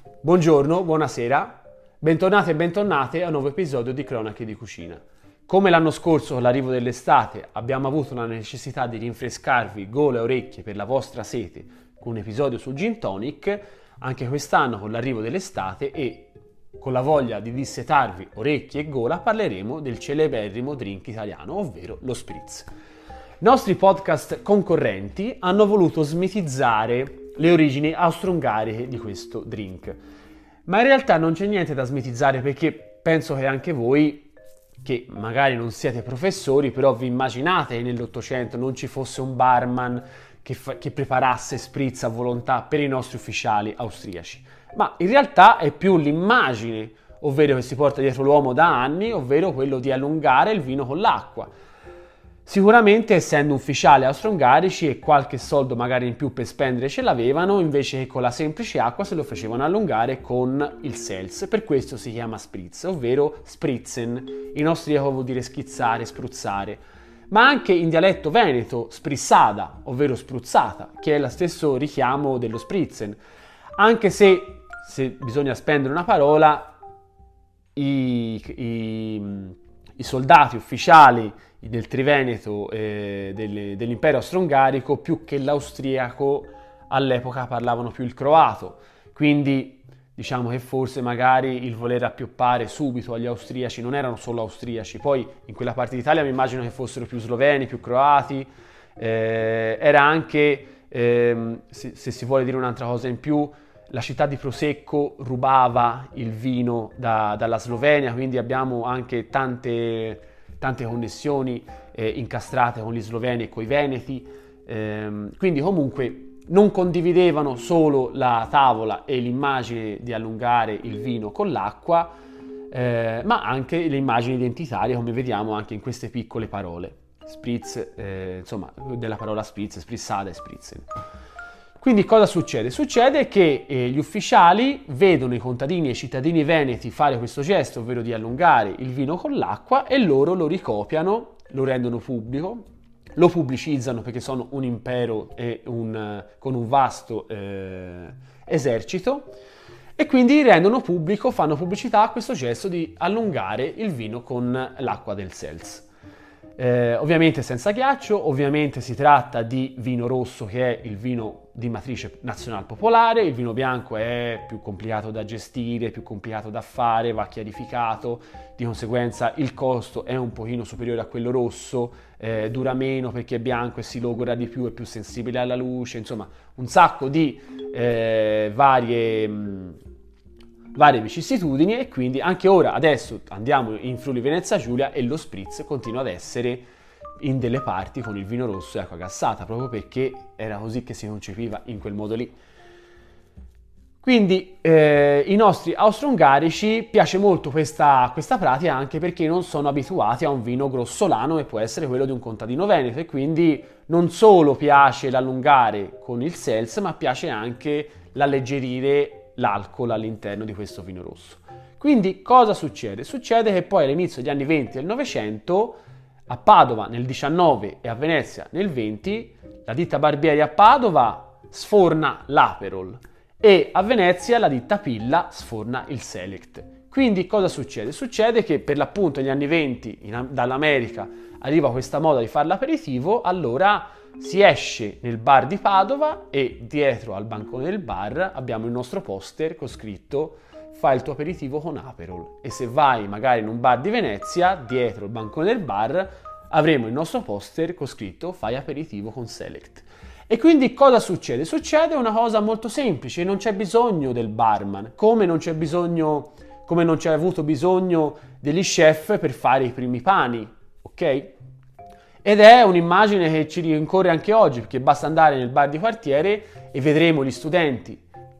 Buongiorno, buonasera, bentornati e bentornate a un nuovo episodio di Cronache di Cucina. Come l'anno scorso con l'arrivo dell'estate abbiamo avuto la necessità di rinfrescarvi gola e orecchie per la vostra sete con un episodio sul gin tonic, anche quest'anno con l'arrivo dell'estate e con la voglia di dissetarvi orecchie e gola parleremo del celeberrimo drink italiano, ovvero lo spritz. I nostri podcast concorrenti hanno voluto smitizzare le origini austro-ungariche di questo drink. Ma in realtà non c'è niente da smitizzare perché penso che anche voi, che magari non siete professori, però vi immaginate che nell'Ottocento non ci fosse un barman che preparasse spritz a volontà per i nostri ufficiali austriaci. Ma in realtà è più l'immagine, ovvero che si porta dietro l'uomo da anni, ovvero quello di allungare il vino con l'acqua. Sicuramente essendo ufficiali austro-ungarici e qualche soldo magari in più per spendere ce l'avevano, invece che con la semplice acqua se lo facevano allungare con il Seltz, per questo si chiama spritz, ovvero spritzen, in austriaco vuol dire schizzare, spruzzare, ma anche in dialetto veneto sprissada, ovvero spruzzata, che è lo stesso richiamo dello spritzen, anche se bisogna spendere una parola, i soldati ufficiali del Triveneto dell'impero austro-ungarico, più che l'austriaco, all'epoca parlavano più il croato, quindi diciamo che forse magari il voler appioppare subito agli austriaci, non erano solo austriaci, poi in quella parte d'Italia mi immagino che fossero più sloveni, più croati, era anche, se si vuole dire un'altra cosa in più, la città di Prosecco rubava il vino dalla Slovenia, quindi abbiamo anche tante connessioni incastrate con gli sloveni e con i veneti, quindi comunque non condividevano solo la tavola e l'immagine di allungare il vino con l'acqua, ma anche le immagini identitarie, come vediamo anche in queste piccole parole. Spritz, insomma, della parola spritz, sprissata e spritzen. Quindi cosa succede? Succede che gli ufficiali vedono i contadini e i cittadini veneti fare questo gesto, ovvero di allungare il vino con l'acqua, e loro lo ricopiano, lo rendono pubblico, lo pubblicizzano perché sono un impero e con un vasto esercito, e quindi rendono pubblico, fanno pubblicità a questo gesto di allungare il vino con l'acqua del Seltz. Ovviamente senza ghiaccio, ovviamente si tratta di vino rosso, che è il vino di matrice nazional popolare. Il vino bianco è più complicato da gestire, più complicato da fare, va chiarificato, di conseguenza il costo è un pochino superiore a quello rosso, dura meno perché è bianco e si logora di più, è più sensibile alla luce, insomma un sacco di varie vicissitudini, e quindi anche ora, adesso andiamo in Friuli Venezia Giulia e lo spritz continua ad essere in delle parti con il vino rosso e acqua gassata, proprio perché era così che si concepiva in quel modo lì. Quindi i nostri austro-ungarici piace molto questa pratica, anche perché non sono abituati a un vino grossolano che può essere quello di un contadino veneto, e quindi non solo piace l'allungare con il Seltz, ma piace anche l'alleggerire l'alcol all'interno di questo vino rosso. Quindi cosa succede? Succede che poi all'inizio degli anni 20 del Novecento, a Padova nel 19 e a Venezia nel 20, la ditta Barbieri a Padova sforna l'Aperol e a Venezia la ditta Pilla sforna il Select. Quindi cosa succede? Succede che per l'appunto negli anni 20 dall'America arriva questa moda di fare l'aperitivo, allora si esce nel bar di Padova e dietro al bancone del bar abbiamo il nostro poster con scritto "Fai il tuo aperitivo con Aperol", e se vai magari in un bar di Venezia, dietro il bancone del bar avremo il nostro poster con scritto "Fai aperitivo con Select". E quindi cosa succede? Succede una cosa molto semplice, non c'è bisogno del barman, come non c'è avuto bisogno degli chef per fare i primi pani, ok? Ed è un'immagine che ci rincorre anche oggi, perché basta andare nel bar di quartiere e vedremo gli studenti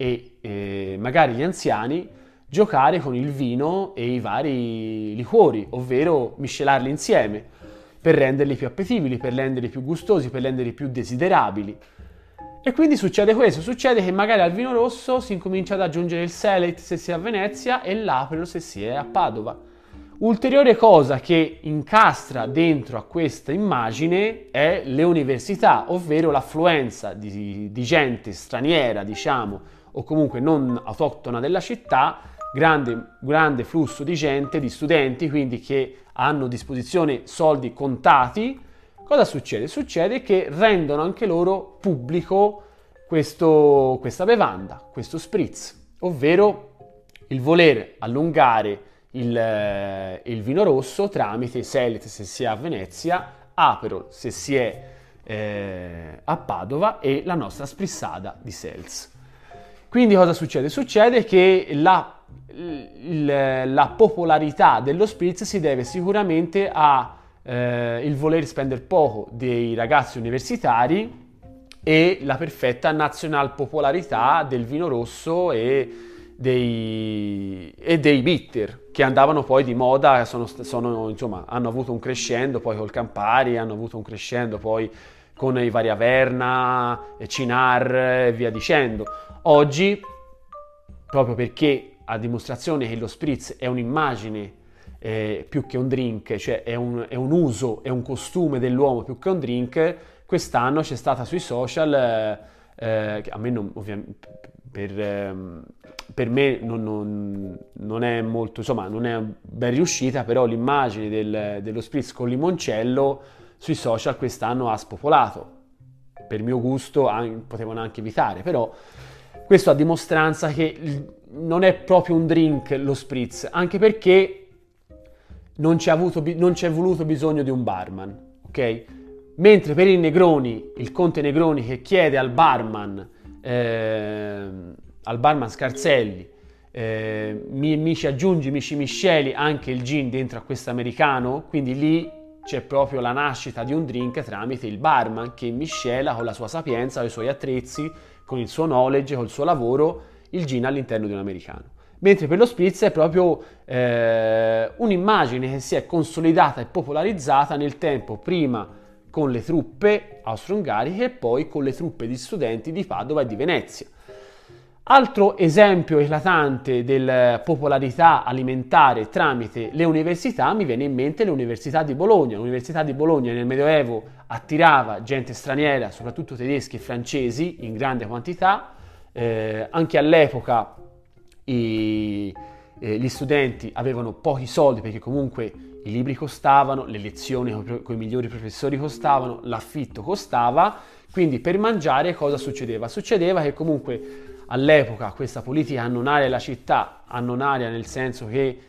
e magari gli anziani giocare con il vino e i vari liquori, ovvero miscelarli insieme per renderli più appetibili, per renderli più gustosi, per renderli più desiderabili. E quindi succede questo, succede che magari al vino rosso si incomincia ad aggiungere il Select se si è a Venezia e l'Aperol se si è a Padova. Ulteriore cosa che incastra dentro a questa immagine è le università, ovvero l'affluenza di gente straniera, diciamo, o comunque non autoctona della città, grande flusso di gente, di studenti, quindi che hanno a disposizione soldi contati. Cosa succede? Succede che rendono anche loro pubblico questa bevanda, questo spritz, ovvero il voler allungare il vino rosso tramite Selict se si è a Venezia, Aperol se si è a Padova e la nostra sprissata di Seltz. Quindi cosa succede? Succede che la popolarità dello spritz si deve sicuramente a il voler spendere poco dei ragazzi universitari e la perfetta nazional popolarità del vino rosso e dei bitter che andavano poi di moda, insomma, hanno avuto un crescendo poi col Campari, hanno avuto un crescendo poi con i vari Averna, Cynar e via dicendo. Oggi, proprio perché a dimostrazione che lo spritz è un'immagine più che un drink, cioè è un uso, è un costume dell'uomo più che un drink, quest'anno c'è stata sui social, a me non, ovviamente, per me non è molto, insomma, non è ben riuscita, però l'immagine dello spritz con limoncello sui social quest'anno ha spopolato. Per mio gusto potevano anche evitare, però questo a dimostranza che non è proprio un drink lo spritz, anche perché non c'è voluto bisogno di un barman, ok? Mentre per il Negroni, il conte Negroni che chiede al barman Scarselli, mi ci aggiungi, mi ci misceli anche il gin dentro a questo americano, quindi lì c'è proprio la nascita di un drink tramite il barman che miscela con la sua sapienza, con i suoi attrezzi, con il suo knowledge, col suo lavoro, il gin all'interno di un americano. Mentre per lo spritz è proprio un'immagine che si è consolidata e popolarizzata nel tempo, prima con le truppe austro-ungariche e poi con le truppe di studenti di Padova e di Venezia. Altro esempio eclatante della popolarità alimentare tramite le università, mi viene in mente l'Università di Bologna. L'Università di Bologna nel Medioevo attirava gente straniera, soprattutto tedeschi e francesi, in grande quantità. Anche all'epoca gli studenti avevano pochi soldi perché comunque i libri costavano, le lezioni con i migliori professori costavano, l'affitto costava, quindi per mangiare cosa succedeva? Succedeva che comunque all'epoca questa politica annonaria della città, annonaria nel senso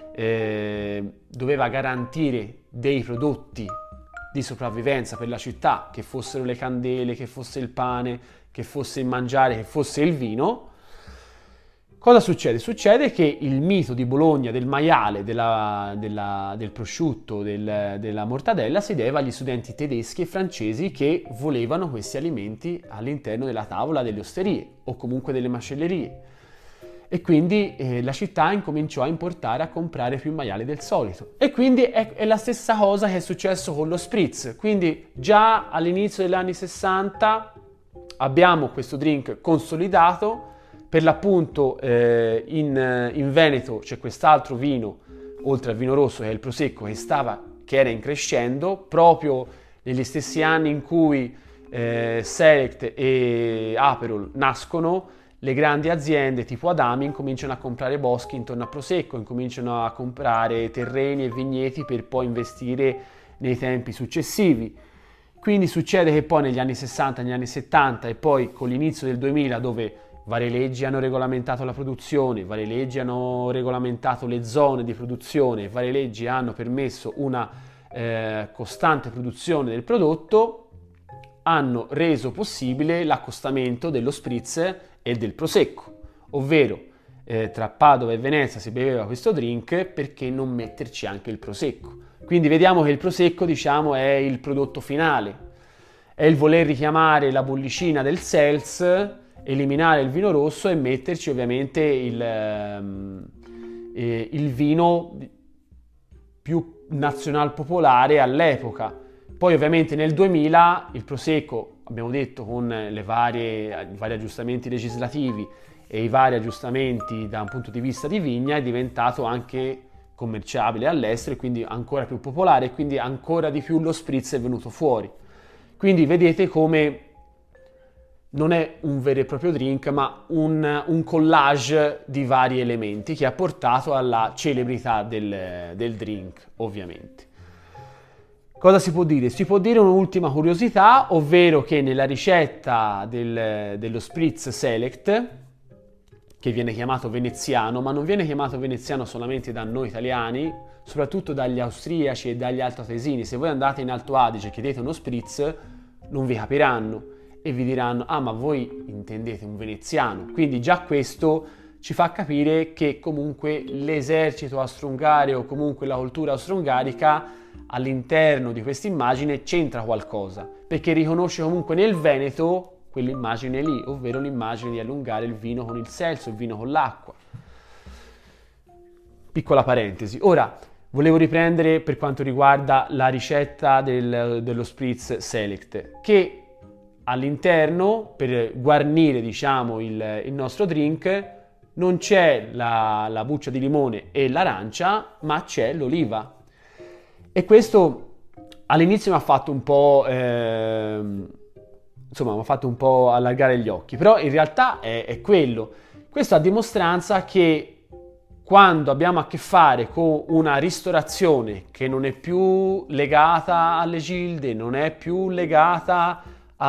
che doveva garantire dei prodotti di sopravvivenza per la città, che fossero le candele, che fosse il pane, che fosse il mangiare, che fosse il vino. Cosa succede? Succede che il mito di Bologna, del maiale, del prosciutto, della mortadella si deve agli studenti tedeschi e francesi che volevano questi alimenti all'interno della tavola delle osterie o comunque delle macellerie. E quindi la città incominciò a importare, a comprare più maiale del solito. E quindi è la stessa cosa che è successo con lo spritz. Quindi già all'inizio degli anni 60 abbiamo questo drink consolidato. Per l'appunto in Veneto c'è quest'altro vino, oltre al vino rosso, che è il Prosecco, che era in crescendo, proprio negli stessi anni in cui Select e Aperol nascono. Le grandi aziende tipo Adami incominciano a comprare boschi intorno a Prosecco, incominciano a comprare terreni e vigneti per poi investire nei tempi successivi. Quindi succede che poi negli anni 60, negli anni 70 e poi con l'inizio del 2000, dove varie leggi hanno regolamentato la produzione, varie leggi hanno regolamentato le zone di produzione, varie leggi hanno permesso una costante produzione del prodotto, hanno reso possibile l'accostamento dello spritz e del prosecco, ovvero tra Padova e Venezia si beveva questo drink, perché non metterci anche il prosecco? Quindi vediamo che il prosecco, diciamo, è il prodotto finale, è il voler richiamare la bollicina del Seltz, eliminare il vino rosso e metterci ovviamente il vino più nazional popolare all'epoca. Poi ovviamente nel 2000 il Prosecco, abbiamo detto, con i vari aggiustamenti legislativi e i vari aggiustamenti da un punto di vista di vigna, è diventato anche commerciabile all'estero e quindi ancora più popolare, e quindi ancora di più lo spritz è venuto fuori. Quindi vedete come non è un vero e proprio drink, ma un collage di vari elementi che ha portato alla celebrità del drink, ovviamente. Cosa si può dire? Si può dire un'ultima curiosità, ovvero che nella ricetta dello Spritz Select, che viene chiamato veneziano, ma non viene chiamato veneziano solamente da noi italiani, soprattutto dagli austriaci e dagli altoatesini. Se voi andate in Alto Adige e chiedete uno Spritz, non vi capiranno e vi diranno: ah, ma voi intendete un veneziano. Quindi già questo ci fa capire che comunque l'esercito austro-ungarico o comunque la cultura austro-ungarica all'interno di questa immagine c'entra qualcosa, perché riconosce comunque nel Veneto quell'immagine lì, ovvero l'immagine di allungare il vino con il seltzo, il vino con l'acqua. Piccola parentesi. Ora, volevo riprendere per quanto riguarda la ricetta dello Spritz Select, che all'interno, per guarnire, diciamo, il nostro drink, non c'è la buccia di limone e l'arancia, ma c'è l'oliva. E questo all'inizio mi ha fatto un po', insomma, mi ha fatto un po' allargare gli occhi, però in realtà è quello. Questo a dimostranza che quando abbiamo a che fare con una ristorazione che non è più legata alle gilde, non è più legata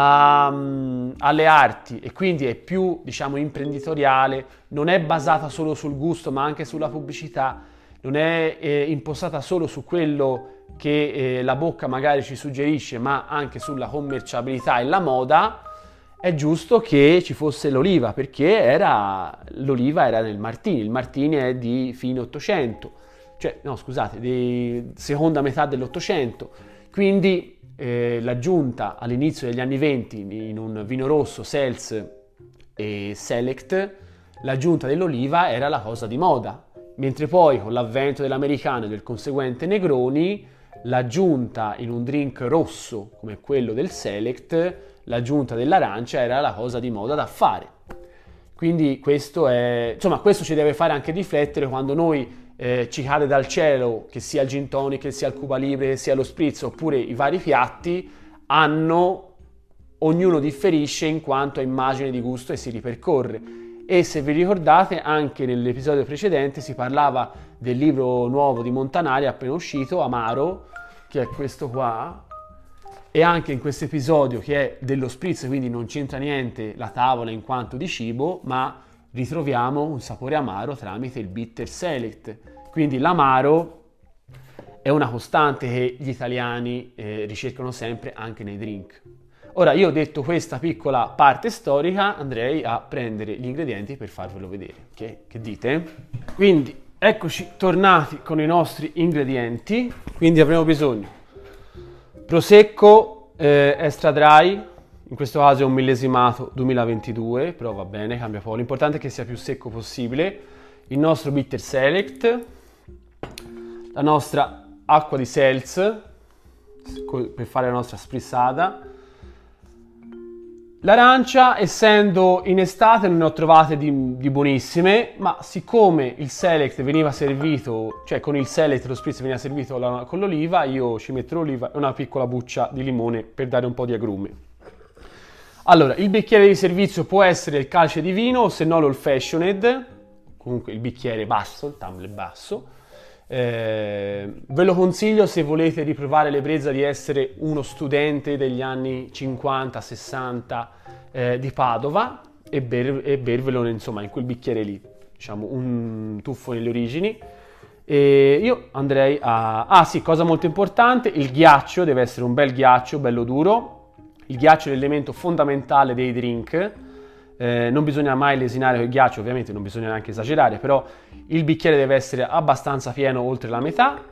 alle arti e quindi è più, diciamo, imprenditoriale, non è basata solo sul gusto ma anche sulla pubblicità, non è impostata solo su quello che la bocca magari ci suggerisce, ma anche sulla commerciabilità e la moda, è giusto che ci fosse l'oliva, perché l'oliva era nel Martini. Il Martini è di fine 800, cioè no, scusate, di seconda metà dell'Ottocento, quindi l'aggiunta all'inizio degli anni 20 in un vino rosso, Seltz e Select, l'aggiunta dell'oliva era la cosa di moda. Mentre poi con l'avvento dell'americano e del conseguente Negroni, l'aggiunta in un drink rosso come quello del Select, l'aggiunta dell'arancia era la cosa di moda da fare. Quindi questo ci deve fare anche riflettere quando noi ci cade dal cielo, che sia il gin tonic, che sia il Cuba Libre, che sia lo spritz, oppure i vari piatti, ognuno differisce in quanto a immagine di gusto e si ripercorre. E se vi ricordate, anche nell'episodio precedente si parlava del libro nuovo di Montanari appena uscito, Amaro, che è questo qua, e anche in questo episodio, che è dello spritz, quindi non c'entra niente la tavola in quanto di cibo, ma ritroviamo un sapore amaro tramite il bitter select. Quindi l'amaro è una costante che gli italiani ricercano sempre anche nei drink. Ora, io ho detto questa piccola parte storica, andrei a prendere gli ingredienti per farvelo vedere. Che dite? Quindi, eccoci tornati con i nostri ingredienti. Quindi avremo bisogno prosecco extra dry, in questo caso è un millesimato 2022, però va bene, cambia poco. L'importante è che sia più secco possibile. Il nostro bitter select, la nostra acqua di seltz per fare la nostra sprissata. L'arancia, essendo in estate, non ne ho trovate di buonissime, ma siccome il select veniva servito, cioè con il select lo spritz veniva servito con l'oliva, io ci metto l'oliva e una piccola buccia di limone per dare un po' di agrume. Allora, il bicchiere di servizio può essere il calce di vino, o se no l'old fashioned, comunque il bicchiere basso, il tumbler basso. Ve lo consiglio se volete riprovare l'ebbrezza di essere uno studente degli anni 50-60 di Padova e bervelo insomma in quel bicchiere lì, diciamo un tuffo nelle origini. E io andrei sì, cosa molto importante, il ghiaccio deve essere un bel ghiaccio, bello duro. Il ghiaccio è l'elemento fondamentale dei drink. Non bisogna mai lesinare con il ghiaccio, ovviamente non bisogna neanche esagerare, però il bicchiere deve essere abbastanza pieno, oltre la metà.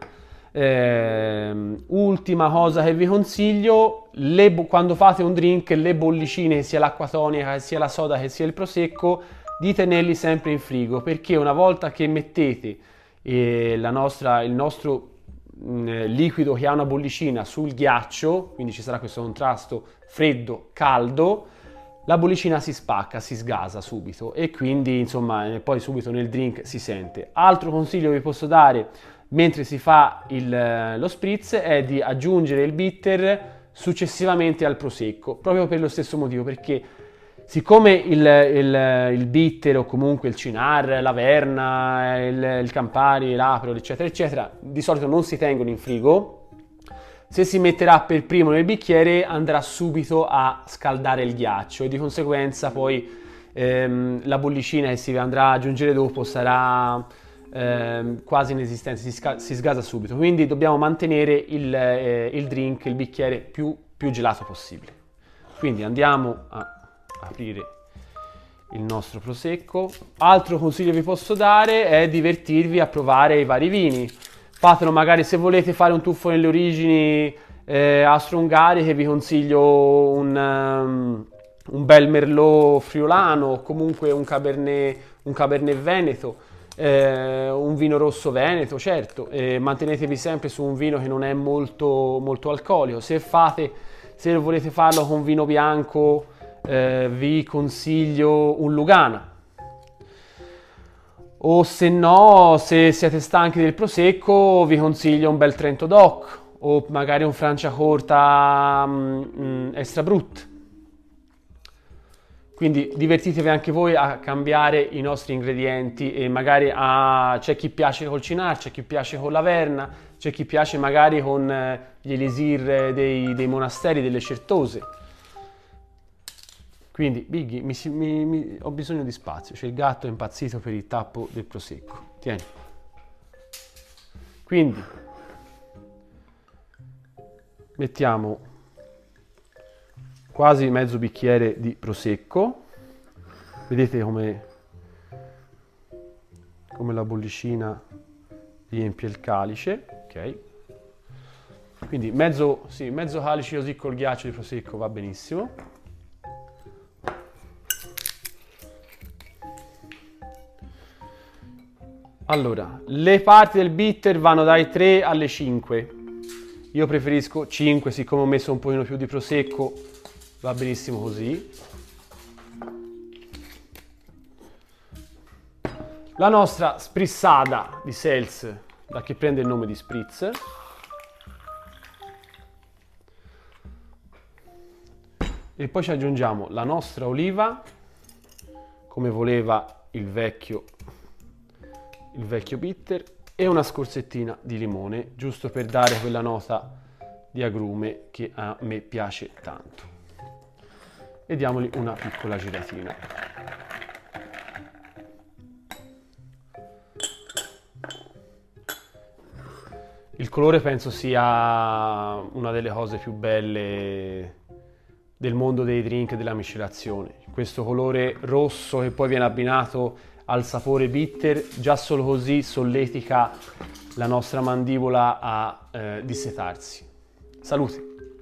Ultima cosa che vi consiglio, quando fate un drink, le bollicine, che sia l'acqua tonica, che sia la soda, che sia il prosecco, di tenerli sempre in frigo, perché una volta che mettete il nostro liquido che ha una bollicina sul ghiaccio, quindi ci sarà questo contrasto freddo-caldo, la bollicina si spacca, si sgasa subito e quindi insomma poi subito nel drink si sente. Altro consiglio che vi posso dare mentre si fa lo spritz è di aggiungere il bitter successivamente al prosecco, proprio per lo stesso motivo, perché Siccome il bitter o comunque il Cynar, l'Averna, il Campari, l'Aperol, eccetera, eccetera, di solito non si tengono in frigo, se si metterà per primo nel bicchiere andrà subito a scaldare il ghiaccio e di conseguenza poi la bollicina che si andrà ad aggiungere dopo sarà quasi inesistente, si sgasa subito. Quindi dobbiamo mantenere il drink, il bicchiere più gelato possibile. Quindi andiamo a aprire il nostro prosecco. Altro consiglio vi posso dare è divertirvi a provare i vari vini. Fatelo magari se volete fare un tuffo nelle origini austro-ungariche, vi consiglio un bel Merlot friulano o comunque un Cabernet Veneto, un vino rosso veneto, certo. Mantenetevi sempre su un vino che non è molto, molto alcolico. Se volete farlo con vino bianco, vi consiglio un Lugana, o se no, se siete stanchi del prosecco, vi consiglio un bel Trento Doc o magari un Franciacorta Extra Brut. Quindi divertitevi anche voi a cambiare i nostri ingredienti e magari c'è chi piace col Cynar, c'è chi piace con l'Averna, c'è chi piace magari con gli elisir dei monasteri, delle certose. Quindi Biggie, ho bisogno di spazio, c'è il gatto è impazzito per il tappo del prosecco. Tieni. Quindi mettiamo quasi mezzo bicchiere di prosecco. Vedete come la bollicina riempie il calice, ok? Quindi mezzo calice così col ghiaccio di prosecco va benissimo. Allora, le parti del bitter vanno dai 3 alle 5. Io preferisco 5, siccome ho messo un pochino più di prosecco, va benissimo così. La nostra sprissata di Seltz, da che prende il nome di spritz. E poi ci aggiungiamo la nostra oliva, come voleva il vecchio bitter, e una scorzettina di limone, giusto per dare quella nota di agrume che a me piace tanto. E diamogli una piccola giratina. Il colore penso sia una delle cose più belle del mondo dei drink e della miscelazione. Questo colore rosso che poi viene abbinato al sapore bitter, già solo così solletica la nostra mandibola a dissetarsi. Salute!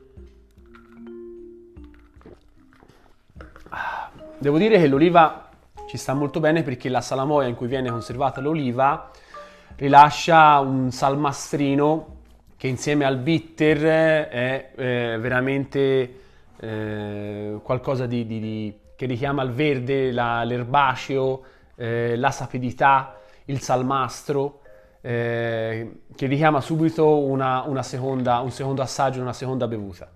Devo dire che l'oliva ci sta molto bene perché la salamoia in cui viene conservata l'oliva rilascia un salmastrino che insieme al bitter è veramente qualcosa che richiama il verde, l'erbaceo, la sapidità, il salmastro, che richiama subito un secondo assaggio, una seconda bevuta.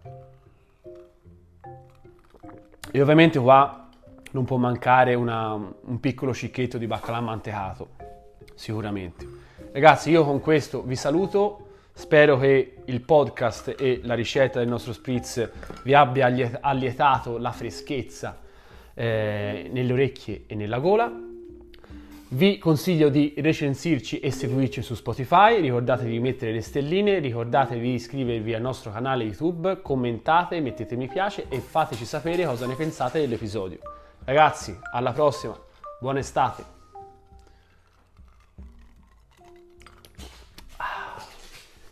E ovviamente qua non può mancare un piccolo cicchetto di baccalà mantecato, sicuramente. Ragazzi, io con questo vi saluto. Spero che il podcast e la ricetta del nostro spritz vi abbia allietato la freschezza nelle orecchie e nella gola. Vi consiglio di recensirci e seguirci su Spotify, ricordatevi di mettere le stelline, ricordatevi di iscrivervi al nostro canale YouTube, commentate, mettete mi piace e fateci sapere cosa ne pensate dell'episodio. Ragazzi, alla prossima, buona estate!